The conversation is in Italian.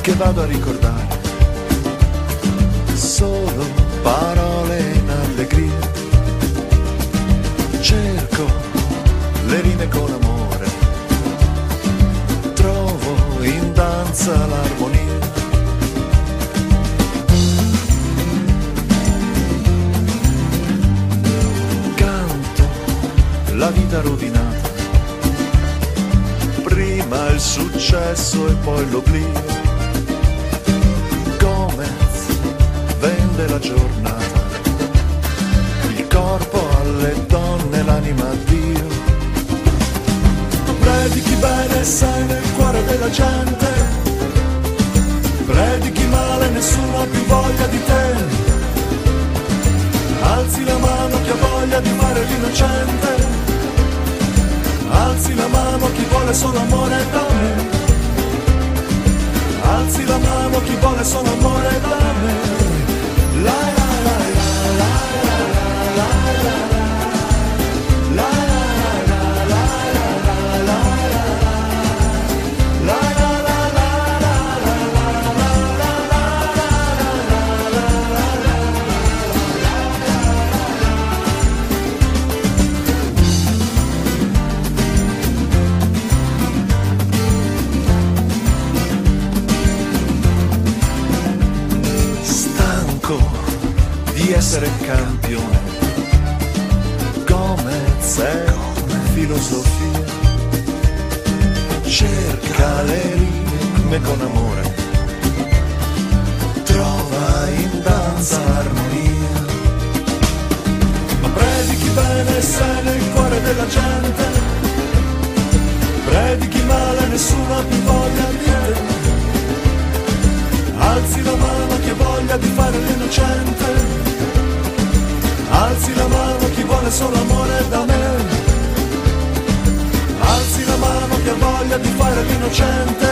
che vado a ricordare, solo parole in allegria. Cerco le rime con amore, trovo in danza l'armonia. Canto la vita rovinata, prima il successo e poi l'oblio. Gomez vende la giornata, il corpo alle donne, l'anima a Dio. Predichi bene, sei nel cuore della gente, predichi male, nessuno ha più voglia di te. Alzi la mano chi ha voglia di fare l'innocente, alzi la mano chi vuole solo amore da me, alzi la mano chi vuole solo amore da me. La la la la la la la la la la la la la la di essere campione, Gomez è filosofia, cerca le rime con amore, trova in danza armonia. Ma predichi bene, sei nel cuore della gente, predichi male, nessuno ha più voglia di te. Alzi la mano chi ha voglia di fare l'innocente, alzi la mano chi vuole solo amore da me, alzi la mano chi ha voglia di fare l'innocente.